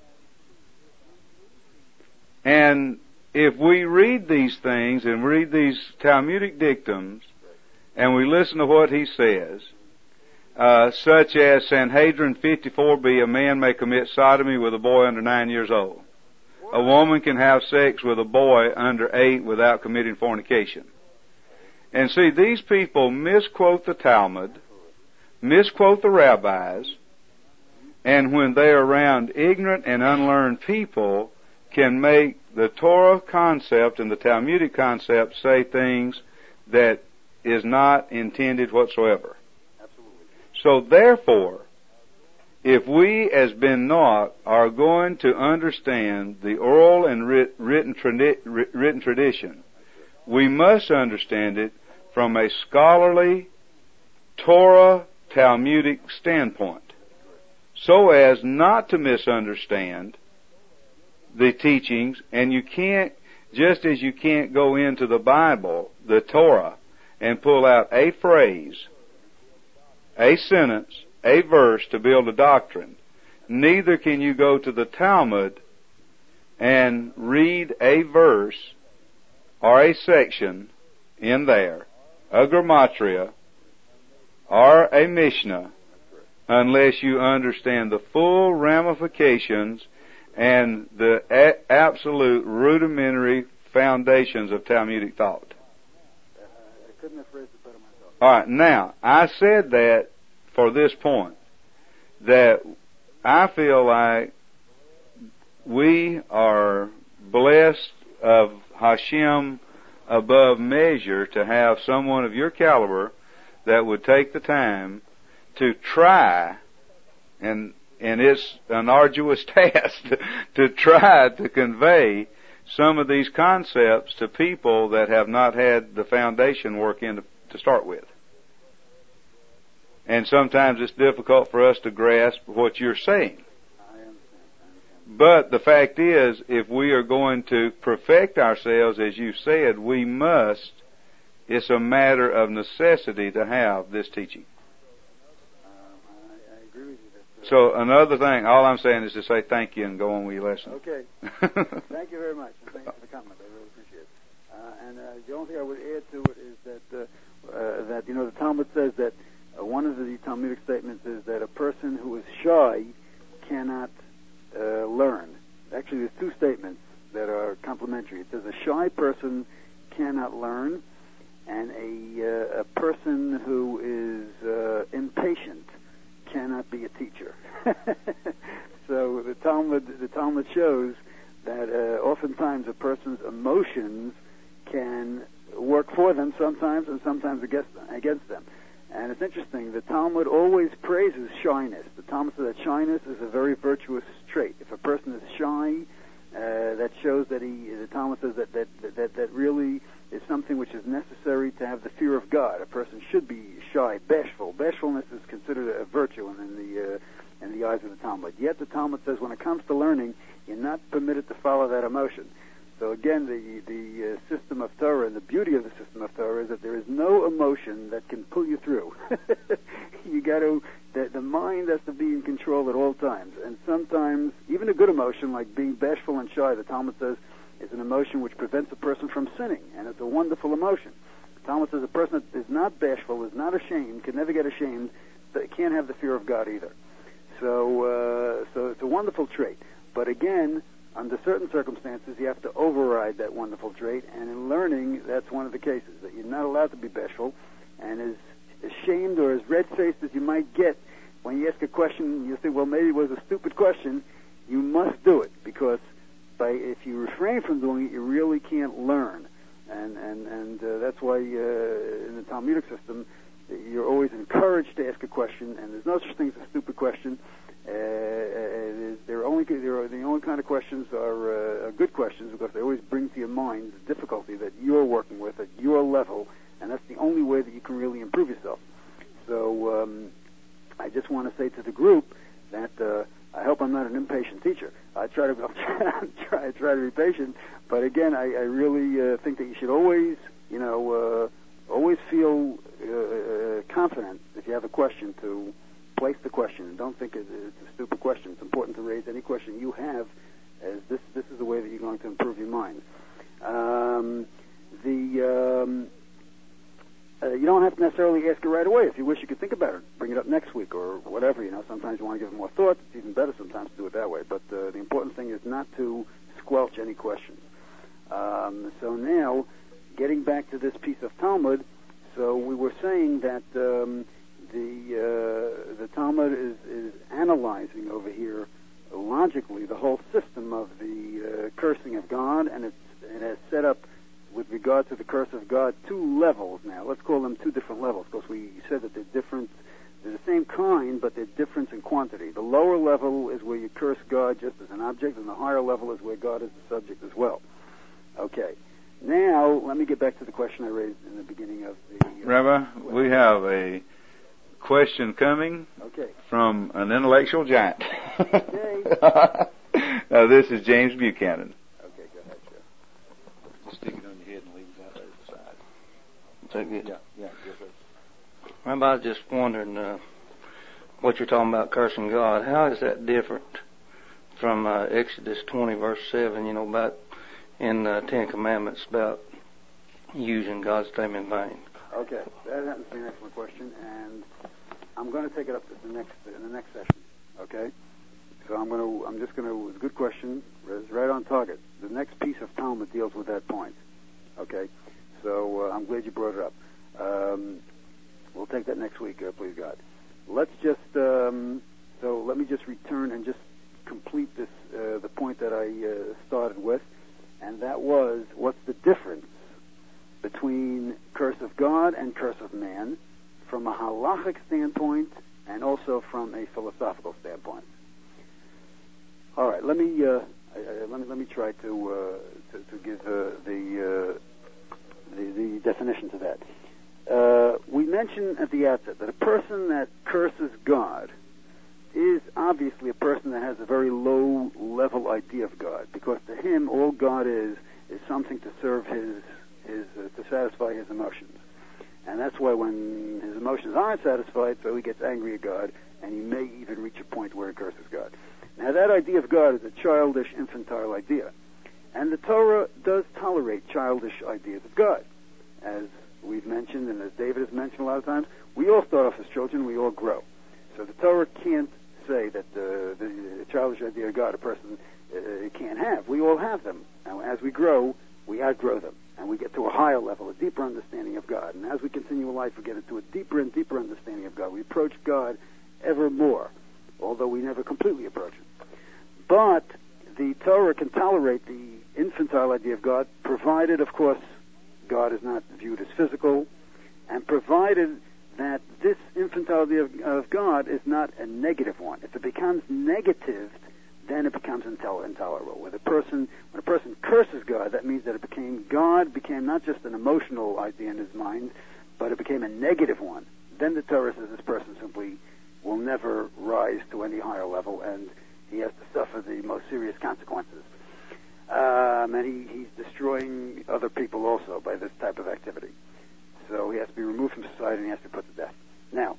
Right. And if we read these things and read these Talmudic dictums, and we listen to what he says, such as Sanhedrin 54b, a man may commit sodomy with a boy under 9 years old. A woman can have sex with a boy under 8 without committing fornication. And see, these people misquote the Talmud, misquote the rabbis, and when they are around ignorant and unlearned people, can make the Torah concept and the Talmudic concept say things that is not intended whatsoever. Absolutely. So therefore, if we as Ben Noach are going to understand the oral and written tradition, we must understand it from a scholarly Torah Talmudic standpoint, so as not to misunderstand the teachings. And you can't, just as you can't go into the Bible, the Torah, and pull out a phrase, a sentence, a verse to build a doctrine, neither can you go to the Talmud and read a verse or a section in there, a Gematria, or a Mishnah, unless you understand the full ramifications and the absolute rudimentary foundations of Talmudic thought. I couldn't have phrased it better myself. All right, now, I said that for this point, that I feel like we are blessed of Hashem above measure to have someone of your caliber that would take the time to try, and And it's an arduous task to try to convey some of these concepts to people that have not had the foundation work in to start with. And sometimes it's difficult for us to grasp what you're saying. But the fact is, if we are going to perfect ourselves, as you said, we must. It's a matter of necessity to have this teaching. I agree with you. So another thing, all I'm saying is to say thank you and go on with your lesson. Okay. Thank you very much. And thank you for the comment. I really appreciate it. And the only thing I would add to it is that the Talmud says that one of the Talmudic statements is that a person who is shy cannot learn. Actually, there's two statements that are complementary. It says a shy person cannot learn, and a person who is impatient cannot be a teacher. So the Talmud shows that oftentimes a person's emotions can work for them sometimes, and sometimes against them. And it's interesting, the Talmud always praises shyness. The Talmud says that shyness is a very virtuous trait. If a person is shy, that shows that the Talmud says that really is something which is necessary to have the fear of God. A person should be shy, bashful. Bashfulness is considered a virtue in the eyes of the Talmud. Yet the Talmud says when it comes to learning, you're not permitted to follow that emotion. So again, the system of Torah, and the beauty of the system of Torah is that there is no emotion that can pull you through. You got to, the mind has to be in control at all times. And sometimes, even a good emotion like being bashful and shy, the Talmud says, is an emotion which prevents a person from sinning, and it's a wonderful emotion. The Talmud says a person that is not bashful, is not ashamed, can never get ashamed, but can't have the fear of God either. So it's a wonderful trait. But again, under certain circumstances, you have to override that wonderful trait, and in learning, that's one of the cases, that you're not allowed to be bashful, and as ashamed or as red-faced as you might get when you ask a question, you think, well, maybe it was a stupid question. You must do it, because if you refrain from doing it, you really can't learn, and that's why in the Talmudic system, you're always encouraged to ask a question, and there's no such thing as a stupid question. The only kind of questions are good questions, because they always bring to your mind the difficulty that you're working with at your level, and that's the only way that you can really improve yourself. So I just want to say to the group that I hope I'm not an impatient teacher. I try to be patient, but again, I really think that you should always, always feel confident if you have a question to place the question, and don't think it's a stupid question. It's important to raise any question you have, as this is the way that you're going to improve your mind. You don't have to necessarily ask it right away. If you wish, you could think about it. Bring it up next week or whatever. Sometimes you want to give it more thought. It's even better sometimes to do it that way. But the important thing is not to squelch any questions. So now, getting back to this piece of Talmud, so we were saying that the Talmud is analyzing over here logically the whole system of the cursing of God, and it has set up, with regard to the curse of God, two levels now. Let's call them two different levels, because we said that they're different. They're the same kind, but they're different in quantity. The lower level is where you curse God just as an object, and the higher level is where God is the subject as well. Okay. Now, let me get back to the question I raised in the beginning of the... Rabbi, we have a question coming from an intellectual giant. Okay. Now, this is James Buchanan. Okay, go ahead, Joe. Just stick it on your head and leave it out there at the side. Is that good? Yeah, yes, sir. Rabbi, I was just wondering what you're talking about cursing God. How is that different from Exodus 20, verse 7, about in the Ten Commandments about using God's name in vain? Okay, that happens to be an excellent question, and I'm going to take it up in the next session. Okay, so it's a good question. It's right on target. The next piece of Talmud deals with that point. Okay, so I'm glad you brought it up. We'll take that next week, please God. Let's just so let me just return and just complete this the point that I started with, and that was, what's the difference between curse of God and curse of man from a halachic standpoint and also from a philosophical standpoint. All right, let me try to give the definition to that. We mentioned at the outset that a person that curses God is obviously a person that has a very low-level idea of God, because to him all God is something to serve to satisfy his emotions. And that's why when his emotions aren't satisfied, so he gets angry at God, and he may even reach a point where he curses God. Now that idea of God is a childish, infantile idea. And the Torah does tolerate childish ideas of God. As we've mentioned, and as David has mentioned a lot of times, we all start off as children, we all grow. So the Torah can't say that the childish idea of God a person can't have. We all have them. Now, as we grow, we outgrow them, and we get to a higher level, a deeper understanding of God. And as we continue in life, we get into a deeper and deeper understanding of God. We approach God ever more, although we never completely approach Him. But the Torah can tolerate the infantile idea of God, provided, of course, God is not viewed as physical, and provided that this infantile idea of God is not a negative one. If it becomes negative, then it becomes intolerable. When a person curses God, that means that God became not just an emotional idea in his mind, but it became a negative one. Then the Torah says this person simply will never rise to any higher level, and he has to suffer the most serious consequences. And he's destroying other people also by this type of activity. So he has to be removed from society and he has to be put to death. Now,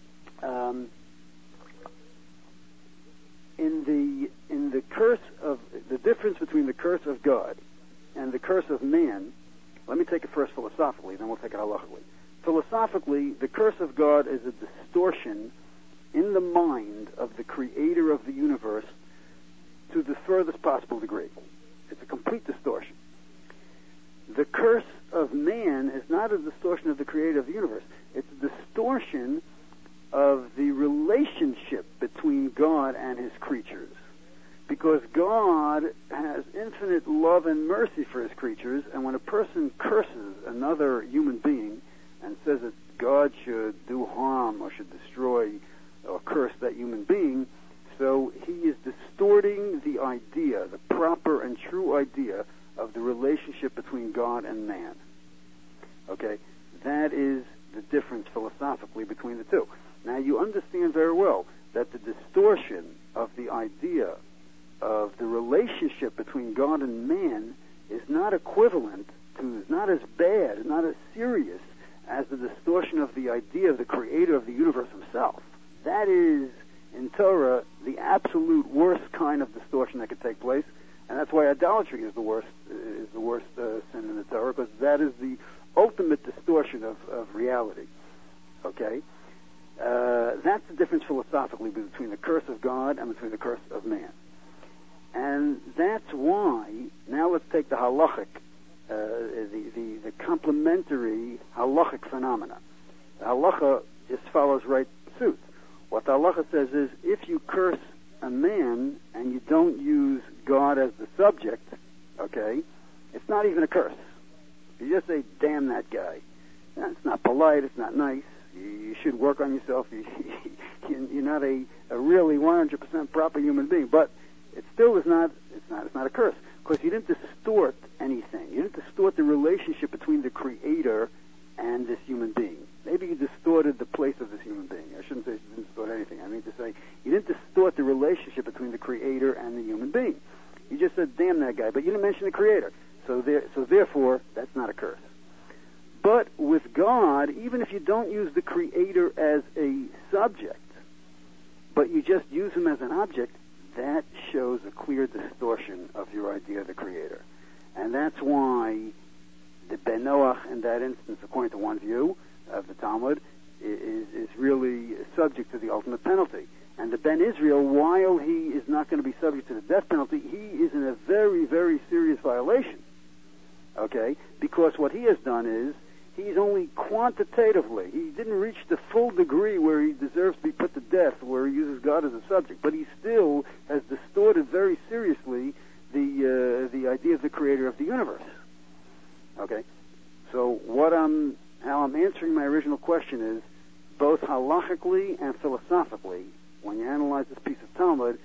in the curse of the difference between the curse of God and the curse of man, let me take it first philosophically, then we'll take it halachically. Philosophically, the curse of God is a distortion in the mind of the creator of the universe to the furthest possible degree. It's a complete distortion. The curse of man is not a distortion of the creator of the universe. It's a distortion of the relationship between God and his creatures. Because God has infinite love and mercy for his creatures, and when a person curses another human being and says that God should do harm or should destroy or curse that human being, so he is distorting the idea, the proper and true idea of the relationship between God and man. Okay? That is the difference philosophically between the two. Now you understand very well that the distortion of the idea of the relationship between God and man is not equivalent to, is not as bad, is not as serious as the distortion of the idea of the creator of the universe himself. That is, in Torah, the absolute worst kind of distortion that could take place, and that's why idolatry is the worst sin in the Torah, because that is the ultimate distortion of reality. Okay? That's the difference philosophically between the curse of God and between the curse of man. And that's why, now let's take the halachic, the complementary halachic phenomena. The halacha just follows right suit. What the halacha says is, if you curse a man and you don't use God as the subject, okay, it's not even a curse. You just say, damn that guy. It's not polite, it's not nice. You should work on yourself. You're not a really 100% proper human being. But it still is not, it's not a curse. Because you didn't distort anything. You didn't distort the relationship between the creator and this human being. Maybe you distorted the place of this human being. I shouldn't say you didn't distort anything. I mean to say you didn't distort the relationship between the creator and the human being. You just said, damn that guy, but you didn't mention the creator. So therefore, that's not a curse. But with God, even if you don't use the creator as a subject, but you just use him as an object, that shows a clear distortion of your idea of the creator. And that's why the Ben Noach in that instance, according to one view of the Talmud, is really subject to the ultimate penalty. And the Ben Israel, while he is not going to be subject to the death penalty, he is in a very, very serious violation. Okay? Because what he has done is, he's only quantitatively, he didn't reach the full degree where he deserves to be put to death, where he uses God as a subject, but he still has distorted very seriously the idea of the creator of the universe. Okay? So how I'm answering my original question is, both halachically and philosophically, when you analyze this piece of Talmud,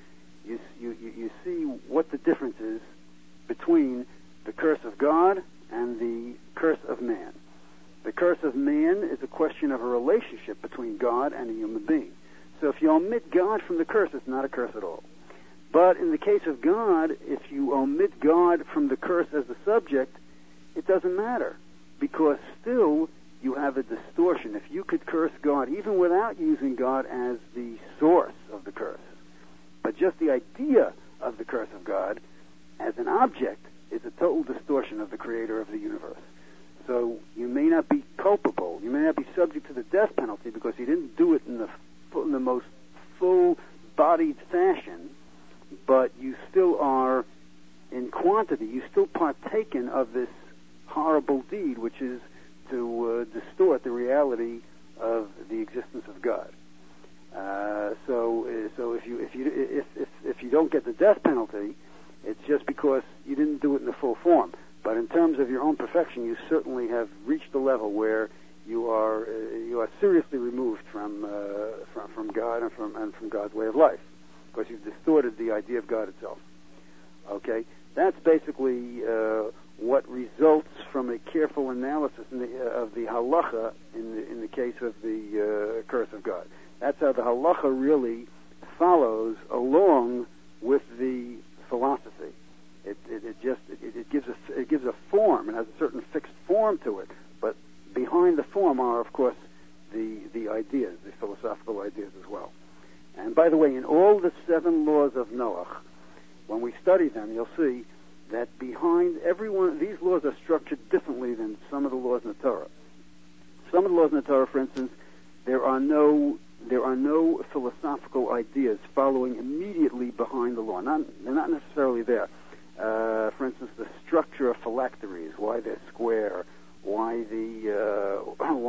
you see what the difference is between the curse of God and the curse of man. The curse of man is a question of a relationship between God and a human being. So if you omit God from the curse, it's not a curse at all. But in the case of God, if you omit God from the curse as the subject, it doesn't matter, because still you have a distortion. If you could curse God even without using God as the source of the curse, but just the idea of the curse of God as an object is a total distortion of the creator of the universe. So you may not be culpable, you may not be subject to the death penalty because you didn't do it in the most full-bodied fashion, but you still are, in quantity, you still partaken of this horrible deed, which is to distort the reality of the existence of God. So if you don't get the death penalty, it's just because you didn't do it in the full form. But in terms of your own perfection, you certainly have reached a level where you are seriously removed from God and from God's way of life, because you've distorted the idea of God itself. Okay, that's basically what results from a careful analysis of the halacha in the case of the curse of God. That's how the halacha really follows along with the philosophy. It gives a form. It has a certain fixed form to it, but behind the form are, of course, the ideas, the philosophical ideas as well. And by the way, in all the 7 laws of Noach, when we study them, you'll see that behind every one, these laws are structured differently than some of the laws in the Torah. Some of the laws in the Torah, for instance, there are no philosophical ideas following immediately behind the law. They're not necessarily there. For instance, the structure of phylacteries, why they're square, why the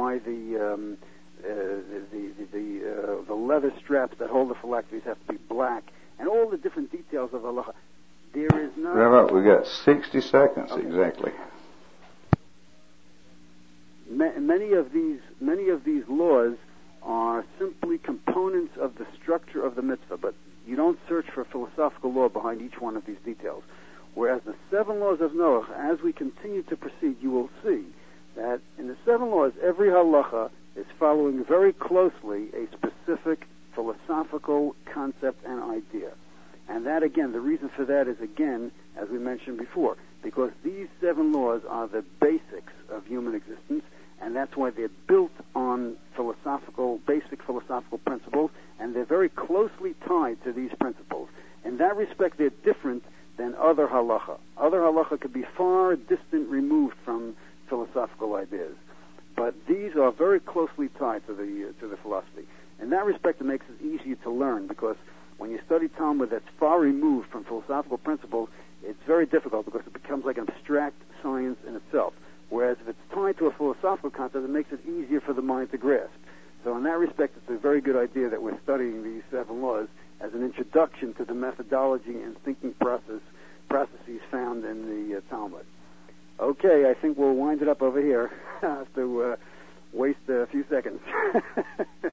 leather straps that hold the phylacteries have to be black, and all the different details of halacha. There is no. Rabbi, we got 60 seconds exactly. Many of these laws are simply components of the structure of the mitzvah, but you don't search for philosophical law behind each one of these details. Whereas the 7 laws of Noach, as we continue to proceed, you will see that in the 7 laws, every halacha is following very closely a specific philosophical concept and idea. And that, again, the reason for that is, again, as we mentioned before, because these 7 laws are the basics of human existence, and that's why they're built on basic philosophical principles, and they're very closely tied to these principles. In that respect, they're different than other halacha. Other halacha could be far distant, removed from philosophical ideas, but these are very closely tied to the philosophy. In that respect, it makes it easier to learn, because when you study Talmud that's far removed from philosophical principles, it's very difficult because it becomes like an abstract science in itself. Whereas if it's tied to a philosophical concept, it makes it easier for the mind to grasp. So in that respect, it's a very good idea that we're studying these 7 laws as an introduction to the methodology and thinking processes found in the Talmud. Okay, I think we'll wind it up over here. I have to waste a few seconds.